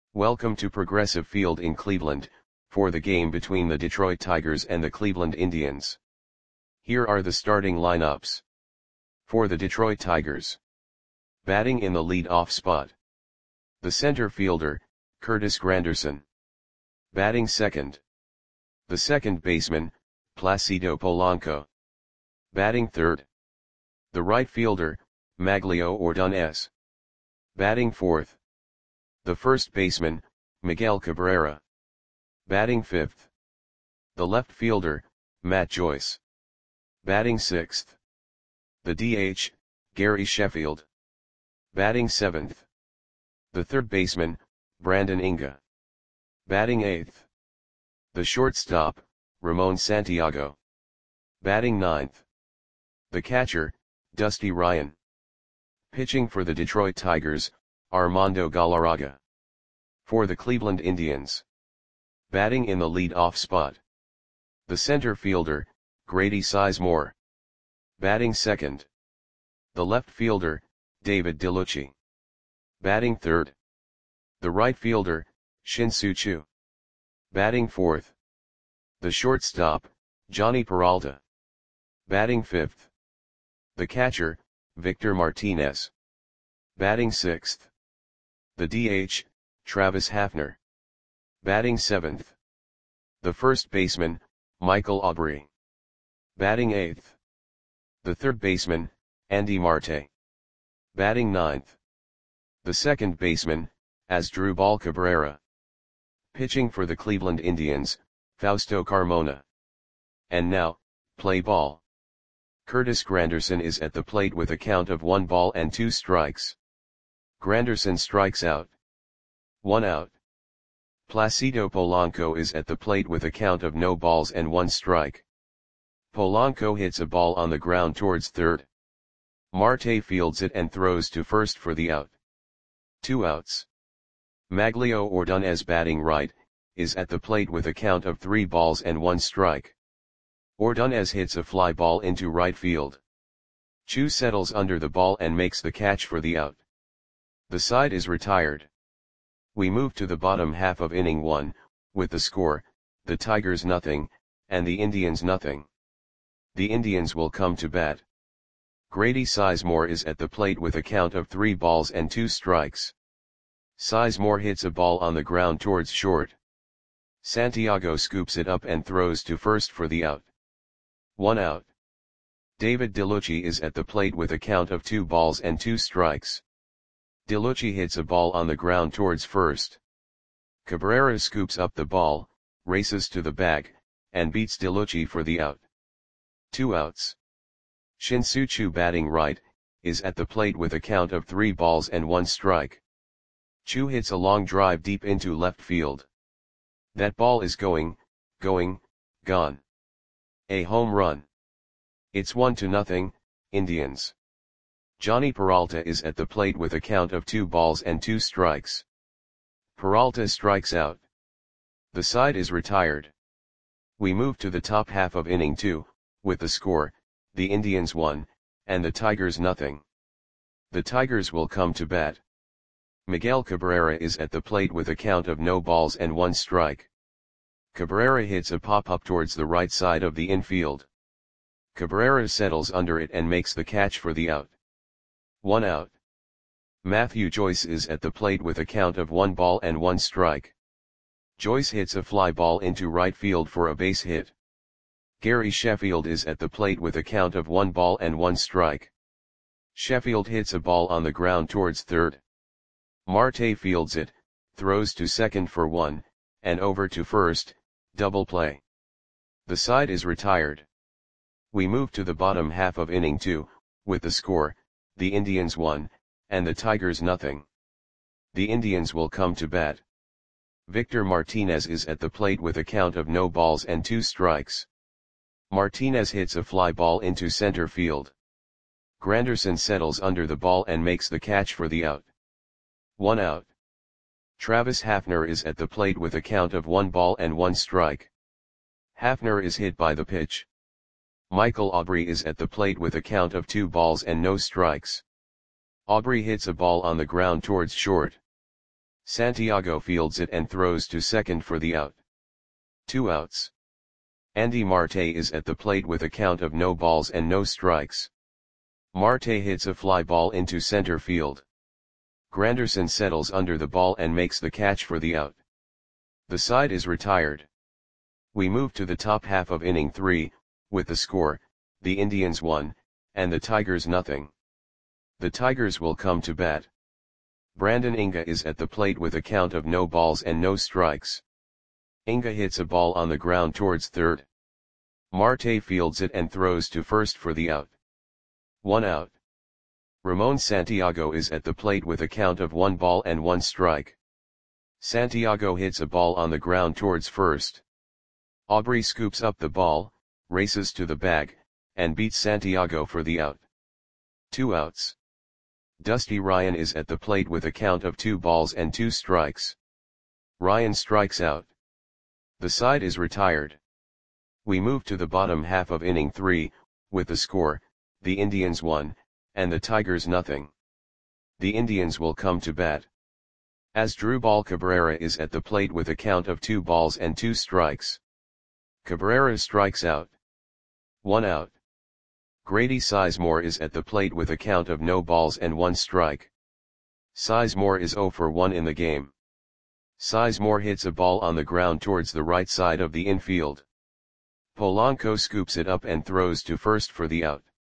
Welcome to Progressive Field in Cleveland, for the game between the Detroit Tigers and the Cleveland Indians. Here are the starting lineups. For the Detroit Tigers. Batting in the lead-off spot. The center fielder, Curtis Granderson. Batting second. The second baseman, Placido Polanco. Batting third. The right fielder, Maglio Ordonez. Batting fourth. The first baseman, Miguel Cabrera. Batting fifth. The left fielder, Matt Joyce. Batting sixth. The DH, Gary Sheffield. Batting seventh. The third baseman, Brandon Inga. Batting eighth. The shortstop, Ramon Santiago. Batting ninth. The catcher, Dusty Ryan. Pitching for the Detroit Tigers, Armando Galarraga. For the Cleveland Indians. Batting in the lead-off spot. The center fielder, Grady Sizemore. Batting second. The left fielder, David DeLucci. Batting third. The right fielder, Shin-Soo Choo. Batting fourth. The shortstop, Johnny Peralta. Batting fifth. The catcher, Victor Martinez. Batting sixth. The DH, Travis Hafner. Batting seventh. The first baseman, Michael Aubrey. Batting eighth. The third baseman, Andy Marte. Batting ninth. The second baseman, Asdrubal Cabrera. Pitching for the Cleveland Indians, Fausto Carmona. And now, play ball. Curtis Granderson is at the plate with a count of 1 ball and 2 strikes. Granderson strikes out. 1 out. Placido Polanco is at the plate with a count of no balls and 1 strike. Polanco hits a ball on the ground towards third. Marte fields it and throws to first for the out. 2 outs. Maglio Ordonez, batting right, is at the plate with a count of 3 balls and 1 strike. Ordonez hits a fly ball into right field. Choo settles under the ball and makes the catch for the out. The side is retired. We move to the bottom half of inning 1, with the score, the Tigers nothing, and the Indians nothing. The Indians will come to bat. Grady Sizemore is at the plate with a count of 3 balls and 2 strikes. Sizemore hits a ball on the ground towards short. Santiago scoops it up and throws to first for the out. 1 out. David DeLucci is at the plate with a count of 2 balls and 2 strikes. DeLucci hits a ball on the ground towards first. Cabrera scoops up the ball, races to the bag, and beats DeLucci for the out. 2 outs. Shin-Soo Choo, batting right, is at the plate with a count of 3 balls and 1 strike. Choo hits a long drive deep into left field. That ball is gone. A home run. It's 1-0, Indians. Johnny Peralta is at the plate with a count of 2 balls and 2 strikes. Peralta strikes out. The side is retired. We move to the top half of inning 2, with the score, the Indians 1, and the Tigers nothing. The Tigers will come to bat. Miguel Cabrera is at the plate with a count of no balls and 1 strike. Cabrera hits a pop-up towards the right side of the infield. Cabrera settles under it and makes the catch for the out. 1 out. Matthew Joyce is at the plate with a count of 1 ball and 1 strike. Joyce hits a fly ball into right field for a base hit. Gary Sheffield is at the plate with a count of 1 ball and 1 strike. Sheffield hits a ball on the ground towards third. Marte fields it, throws to second for 1, and over to first, double play. The side is retired. We move to the bottom half of inning 2, with the score, the Indians 1, and the Tigers nothing. The Indians will come to bat. Victor Martinez is at the plate with a count of no balls and 2 strikes. Martinez hits a fly ball into center field. Granderson settles under the ball and makes the catch for the out. 1 out. Travis Hafner is at the plate with a count of 1 ball and 1 strike. Hafner is hit by the pitch. Michael Aubrey is at the plate with a count of 2 balls and no strikes. Aubrey hits a ball on the ground towards short. Santiago fields it and throws to second for the out. 2 outs. Andy Marte is at the plate with a count of no balls and no strikes. Marte hits a fly ball into center field. Granderson settles under the ball and makes the catch for the out. The side is retired. We move to the top half of inning 3, with the score, the Indians 1, and the Tigers nothing. The Tigers will come to bat. Brandon Inga is at the plate with a count of no balls and no strikes. Inga hits a ball on the ground towards third. Marte fields it and throws to first for the out. 1 out. Ramon Santiago is at the plate with a count of 1 ball and 1 strike. Santiago hits a ball on the ground towards first. Aubrey scoops up the ball, races to the bag, and beats Santiago for the out. 2 outs. Dusty Ryan is at the plate with a count of 2 balls and 2 strikes. Ryan strikes out. The side is retired. We move to the bottom half of inning 3, with the score, the Indians 1, and the Tigers nothing. The Indians will come to bat. Asdrubal Cabrera is at the plate with a count of 2 balls and 2 strikes. Cabrera strikes out. 1 out. Grady Sizemore is at the plate with a count of no balls and 1 strike. Sizemore is 0 for 1 in the game. Sizemore hits a ball on the ground towards the right side of the infield. Polanco scoops it up and throws to first for the out.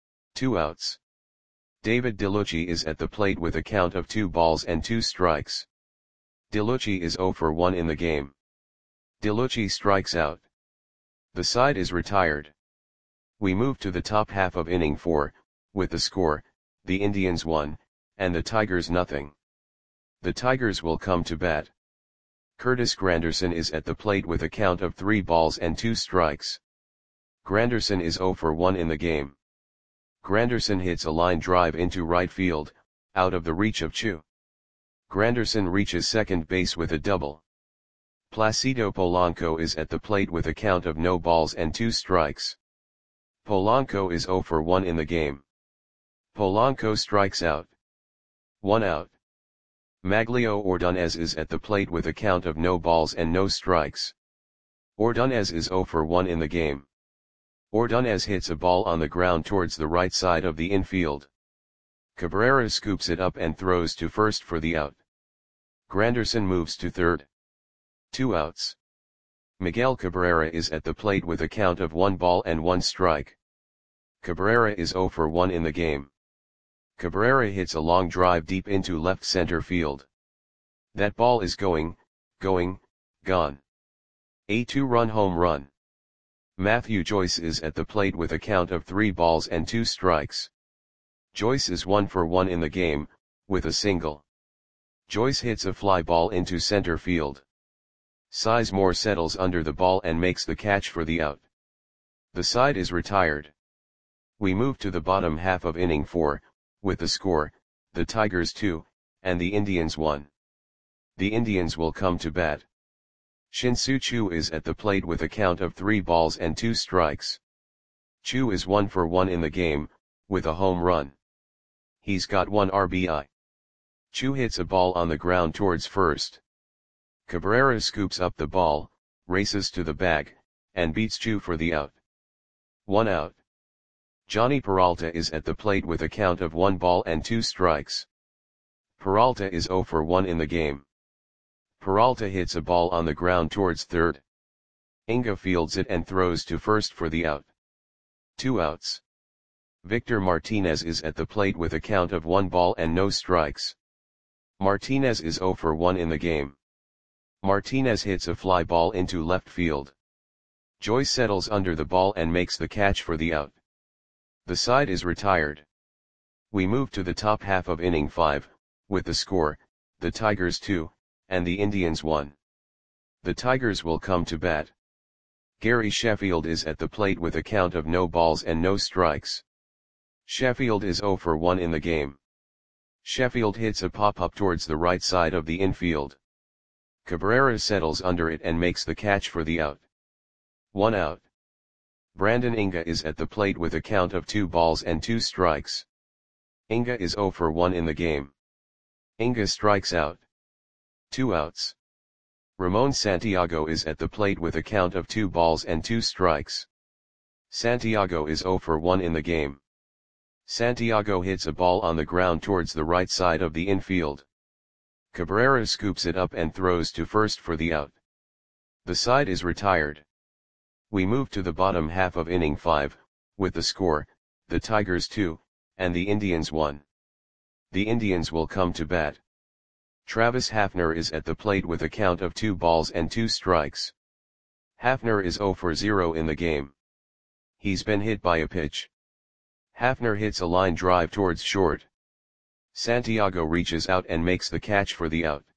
2 outs. David DeLucci is at the plate with a count of 2 balls and 2 strikes. DeLucci is 0 for 1 in the game. DeLucci strikes out. The side is retired. We move to the top half of inning 4, with the score, the Indians 1, and the Tigers nothing. The Tigers will come to bat. Curtis Granderson is at the plate with a count of 3 balls and 2 strikes. Granderson is 0 for 1 in the game. Granderson hits a line drive into right field, out of the reach of Chu. Granderson reaches second base with a double. Placido Polanco is at the plate with a count of no balls and 2 strikes. Polanco is 0 for 1 in the game. Polanco strikes out. 1 out. Maglio Ordonez is at the plate with a count of no balls and no strikes. Ordonez is 0 for 1 in the game. Ordonez hits a ball on the ground towards the right side of the infield. Cabrera scoops it up and throws to first for the out. Granderson moves to third. 2 outs. Miguel Cabrera is at the plate with a count of 1 ball and 1 strike. Cabrera is 0 for 1 in the game. Cabrera hits a long drive deep into left center field. That ball is gone. A 2-run home run. Matthew Joyce is at the plate with a count of 3 balls and 2 strikes. Joyce is 1 for 1 in the game, with a single. Joyce hits a fly ball into center field. Sizemore settles under the ball and makes the catch for the out. The side is retired. We move to the bottom half of inning 4, with the score, the Tigers 2, and the Indians 1. The Indians will come to bat. Shin-Soo Choo is at the plate with a count of 3 balls and 2 strikes. Choo is 1 for 1 in the game, with a home run. He's got 1 RBI. Choo hits a ball on the ground towards first. Cabrera scoops up the ball, races to the bag, and beats Choo for the out. 1 out. Johnny Peralta is at the plate with a count of 1 ball and 2 strikes. Peralta is 0 for 1 in the game. Peralta hits a ball on the ground towards third. Inga fields it and throws to first for the out. 2 outs. Victor Martinez is at the plate with a count of 1 ball and no strikes. Martinez is 0 for 1 in the game. Martinez hits a fly ball into left field. Joyce settles under the ball and makes the catch for the out. The side is retired. We move to the top half of inning 5, with the score, the Tigers 2, and the Indians 1. The Tigers will come to bat. Gary Sheffield is at the plate with a count of no balls and no strikes. Sheffield is 0 for 1 in the game. Sheffield hits a pop-up towards the right side of the infield. Cabrera settles under it and makes the catch for the out. 1 out. Brandon Inga is at the plate with a count of 2 balls and 2 strikes. Inga is 0 for 1 in the game. Inga strikes out. 2 outs. Ramon Santiago is at the plate with a count of 2 balls and 2 strikes. Santiago is 0 for 1 in the game. Santiago hits a ball on the ground towards the right side of the infield. Cabrera scoops it up and throws to first for the out. The side is retired. We move to the bottom half of inning 5, with the score, the Tigers 2, and the Indians 1. The Indians will come to bat. Travis Hafner is at the plate with a count of 2 balls and 2 strikes. Hafner is 0 for 0 in the game. He's been hit by a pitch. Hafner hits a line drive towards short. Santiago reaches out and makes the catch for the out.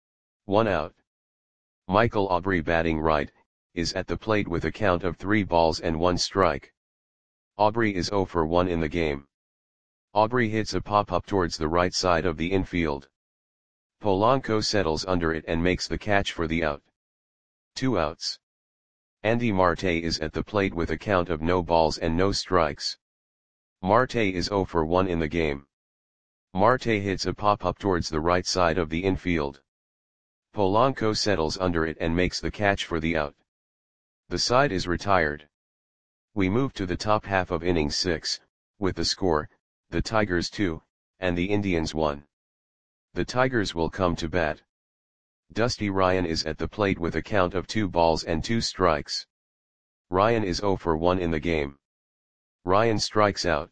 1 out. Michael Aubrey, batting right, is at the plate with a count of 3 balls and 1 strike. Aubrey is 0 for 1 in the game. Aubrey hits a pop-up towards the right side of the infield. Polanco settles under it and makes the catch for the out. 2 outs. Andy Marte is at the plate with a count of no balls and no strikes. Marte is 0 for 1 in the game. Marte hits a pop-up towards the right side of the infield. Polanco settles under it and makes the catch for the out. The side is retired. We move to the top half of inning 6, with the score, the Tigers 2, and the Indians 1. The Tigers will come to bat. Dusty Ryan is at the plate with a count of 2 balls and 2 strikes. Ryan is 0 for 1 in the game. Ryan strikes out.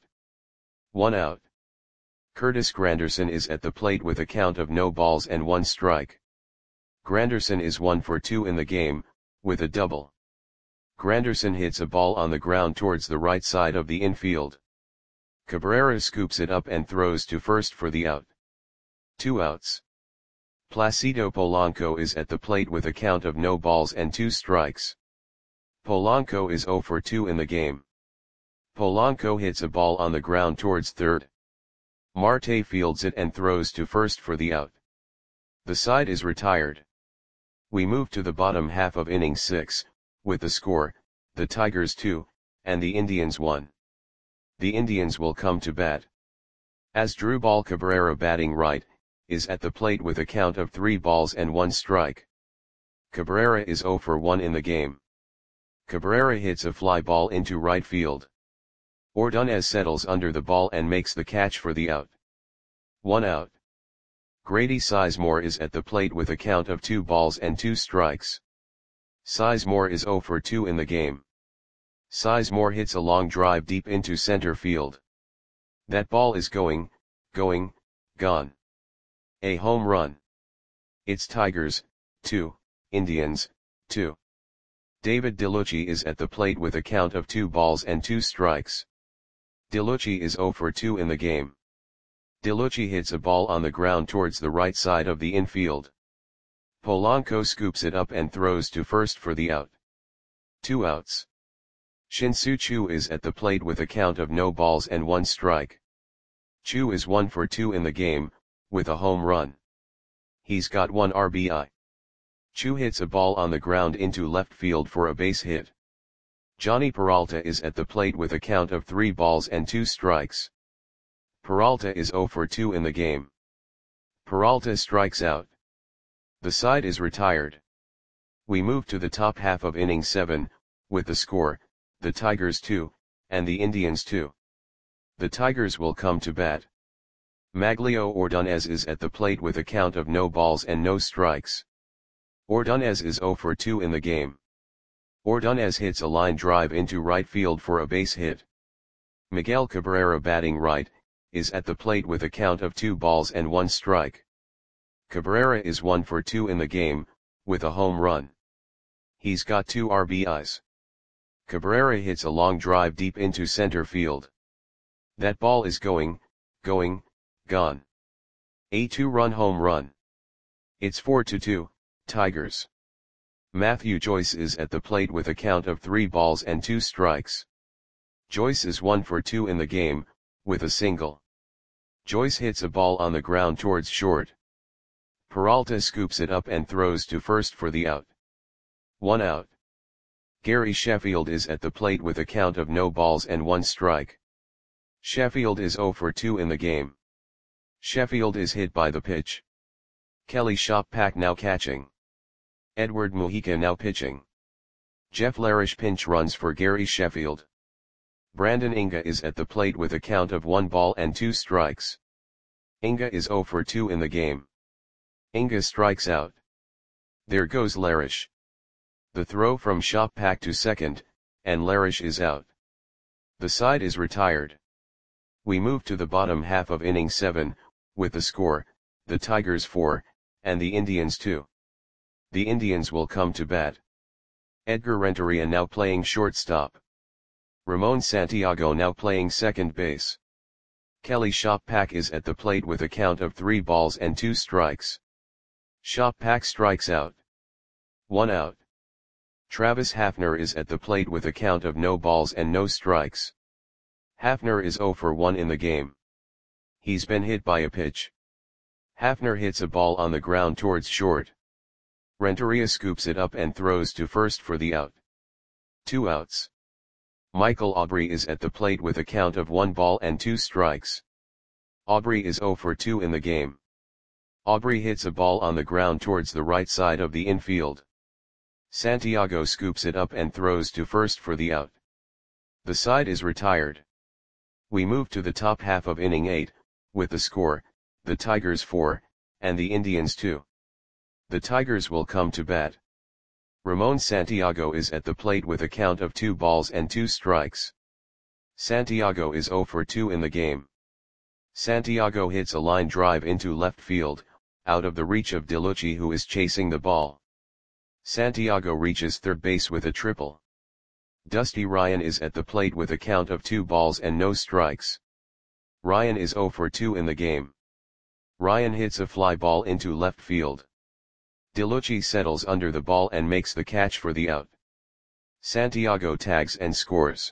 1 out. Curtis Granderson is at the plate with a count of no balls and 1 strike. Granderson is 1 for 2 in the game, with a double. Granderson hits a ball on the ground towards the right side of the infield. Cabrera scoops it up and throws to first for the out. 2 outs. Placido Polanco is at the plate with a count of no balls and 2 strikes. Polanco is 0 for 2 in the game. Polanco hits a ball on the ground towards third. Marte fields it and throws to first for the out. The side is retired. We move to the bottom half of inning 6, with the score, the Tigers 2, and the Indians 1. The Indians will come to bat. Asdrubal Cabrera, batting right, is at the plate with a count of 3 balls and 1 strike. Cabrera is 0 for 1 in the game. Cabrera hits a fly ball into right field. Ordonez settles under the ball and makes the catch for the out. 1 out. Grady Sizemore is at the plate with a count of 2 balls and 2 strikes. Sizemore is 0 for 2 in the game. Sizemore hits a long drive deep into center field. That ball is going, gone. A home run. It's Tigers, 2, Indians, 2. David DeLucci is at the plate with a count of 2 balls and 2 strikes. DeLucci is 0 for 2 in the game. DeLucci hits a ball on the ground towards the right side of the infield. Polanco scoops it up and throws to first for the out. 2 outs. Shin-Soo Choo is at the plate with a count of no balls and 1 strike. Choo is 1 for 2 in the game, with a home run. He's got 1 RBI. Choo hits a ball on the ground into left field for a base hit. Johnny Peralta is at the plate with a count of 3 balls and 2 strikes. Peralta is 0 for 2 in the game. Peralta strikes out. The side is retired. We move to the top half of inning 7, with the score, the Tigers 2, and the Indians 2. The Tigers will come to bat. Maglio Ordonez is at the plate with a count of no balls and no strikes. Ordonez is 0 for 2 in the game. Ordonez hits a line drive into right field for a base hit. Miguel Cabrera, batting right, is at the plate with a count of 2 balls and 1 strike. Cabrera is 1 for 2 in the game, with a home run. He's got 2 RBIs. Cabrera hits a long drive deep into center field. That ball is going, gone. A 2-run home run. It's 4-2, Tigers. Matthew Joyce is at the plate with a count of 3 balls and 2 strikes. Joyce is 1 for 2 in the game, with a single. Joyce hits a ball on the ground towards short. Peralta scoops it up and throws to first for the out. 1 out. Gary Sheffield is at the plate with a count of no balls and 1 strike. Sheffield is 0 for 2 in the game. Sheffield is hit by the pitch. Kelly Shoppak now catching. Edward Mujica now pitching. Jeff Larish pinch runs for Gary Sheffield. Brandon Inga is at the plate with a count of 1 ball and 2 strikes. Inga is 0 for 2 in the game. Inga strikes out. There goes Larish. The throw from Shoppak to second, and Larish is out. The side is retired. We move to the bottom half of inning 7, with the score, the Tigers 4, and the Indians 2. The Indians will come to bat. Edgar Renteria now playing shortstop. Ramon Santiago now playing second base. Kelly Shoppak is at the plate with a count of 3 balls and 2 strikes. Shoppak strikes out. 1 out. Travis Hafner is at the plate with a count of no balls and no strikes. Hafner is 0 for 1 in the game. He's been hit by a pitch. Hafner hits a ball on the ground towards short. Renteria scoops it up and throws to first for the out. 2 outs. Michael Aubrey is at the plate with a count of 1 ball and 2 strikes. Aubrey is 0 for 2 in the game. Aubrey hits a ball on the ground towards the right side of the infield. Santiago scoops it up and throws to first for the out. The side is retired. We move to the top half of inning 8, with the score, the Tigers 4, and the Indians 2. The Tigers will come to bat. Ramon Santiago is at the plate with a count of 2 balls and 2 strikes. Santiago is 0 for 2 in the game. Santiago hits a line drive into left field, out of the reach of DeLucci, who is chasing the ball. Santiago reaches third base with a triple. Dusty Ryan is at the plate with a count of 2 balls and no strikes. Ryan is 0 for 2 in the game. Ryan hits a fly ball into left field. DeLucci settles under the ball and makes the catch for the out. Santiago tags and scores.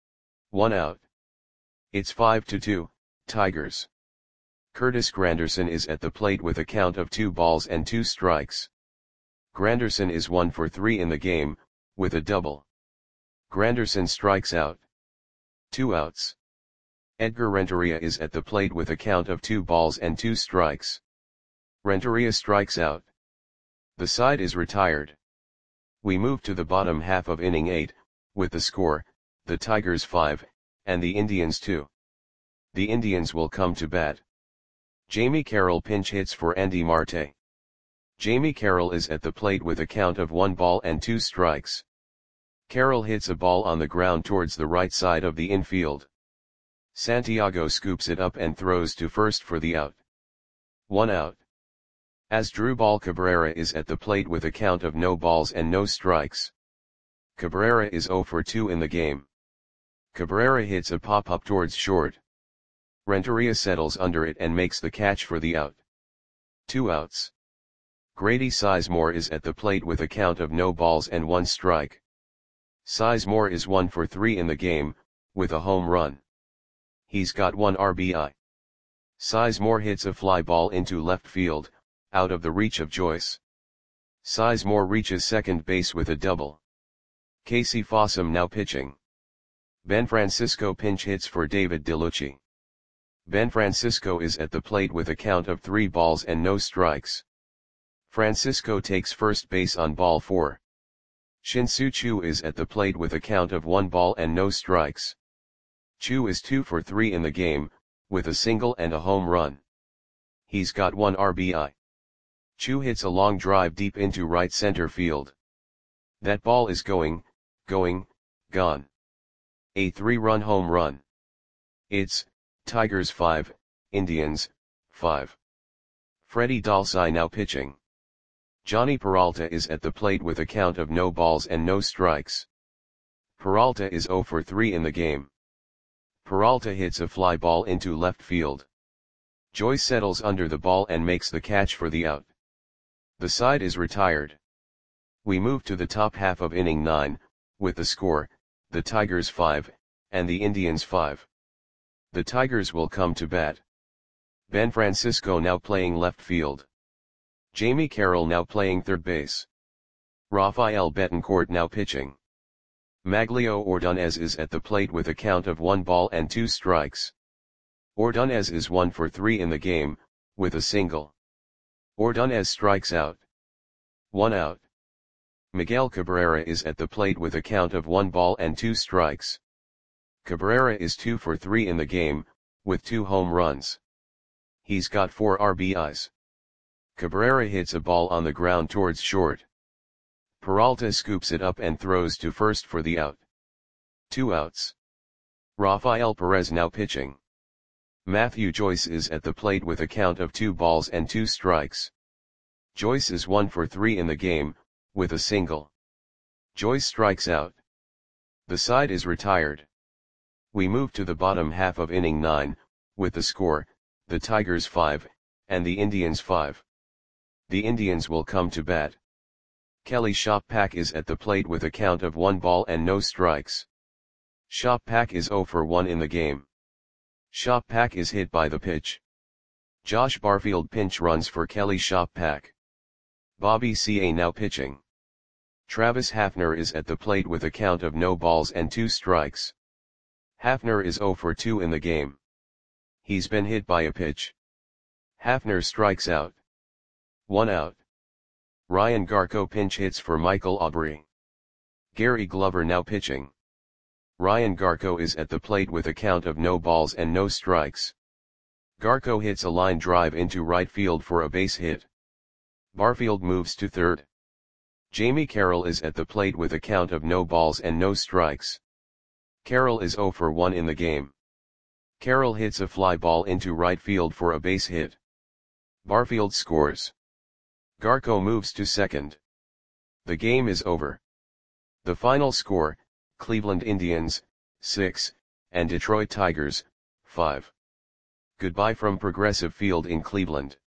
1 out. It's 5-2, Tigers. Curtis Granderson is at the plate with a count of 2 balls and 2 strikes. Granderson is 1 for 3 in the game, with a double. Granderson strikes out. 2 outs. Edgar Renteria is at the plate with a count of 2 balls and 2 strikes. Renteria strikes out. The side is retired. We move to the bottom half of inning 8, with the score, the Tigers 5, and the Indians 2. The Indians will come to bat. Jamie Carroll pinch hits for Andy Marte. Jamie Carroll is at the plate with a count of 1 ball and 2 strikes. Carroll hits a ball on the ground towards the right side of the infield. Santiago scoops it up and throws to first for the out. 1 out. Asdrubal Cabrera is at the plate with a count of no balls and no strikes. Cabrera is 0 for 2 in the game. Cabrera hits a pop-up towards short. Renteria settles under it and makes the catch for the out. 2 outs. Grady Sizemore is at the plate with a count of no balls and 1 strike. Sizemore is 1 for 3 in the game, with a home run. He's got 1 RBI. Sizemore hits a fly ball into left field, out of the reach of Joyce. Sizemore reaches second base with a double. Casey Fossum now pitching. Ben Francisco pinch hits for David DeLucci. Ben Francisco is at the plate with a count of 3 balls and no strikes. Francisco takes first base on ball 4. Shin-Soo Choo is at the plate with a count of 1 ball and no strikes. Choo is 2 for 3 in the game, with a single and a home run. He's got 1 RBI. Choo hits a long drive deep into right center field. That ball is gone. A 3-run home run. It's Tigers 5, Indians 5. Freddie Dalsai now pitching. Johnny Peralta is at the plate with a count of no balls and no strikes. Peralta is 0 for 3 in the game. Peralta hits a fly ball into left field. Joyce settles under the ball and makes the catch for the out. The side is retired. We move to the top half of inning 9, with the score, the Tigers 5, and the Indians 5. The Tigers will come to bat. Ben Francisco now playing left field. Jamie Carroll now playing third base. Rafael Betancourt now pitching. Maglio Ordonez is at the plate with a count of 1 ball and 2 strikes. Ordonez is 1 for 3 in the game, with a single. Ordonez strikes out. 1 out. Miguel Cabrera is at the plate with a count of 1 ball and 2 strikes. Cabrera is 2 for 3 in the game, with 2 home runs. He's got 4 RBIs. Cabrera hits a ball on the ground towards short. Peralta scoops it up and throws to first for the out. 2 outs. Rafael Perez now pitching. Matthew Joyce is at the plate with a count of 2 balls and 2 strikes. Joyce is 1 for 3 in the game, with a single. Joyce strikes out. The side is retired. We move to the bottom half of inning 9, with the score, the Tigers 5, and the Indians 5. The Indians will come to bat. Kelly Shoppak is at the plate with a count of 1 ball and no strikes. Shoppak is 0 for 1 in the game. Shoppak is hit by the pitch. Josh Barfield pinch runs for Kelly Shoppak. Bobby Ca now pitching. Travis Hafner is at the plate with a count of no balls and 2 strikes. Hafner is 0 for 2 in the game. He's been hit by a pitch. Hafner strikes out. 1 out. Ryan Garco pinch hits for Michael Aubrey. Gary Glover now pitching. Ryan Garco is at the plate with a count of no balls and no strikes. Garco hits a line drive into right field for a base hit. Barfield moves to third. Jamie Carroll is at the plate with a count of no balls and no strikes. Carroll is 0 for 1 in the game. Carroll hits a fly ball into right field for a base hit. Barfield scores. Garco moves to second. The game is over. The final score, Cleveland Indians, 6, and Detroit Tigers, 5. Goodbye from Progressive Field in Cleveland.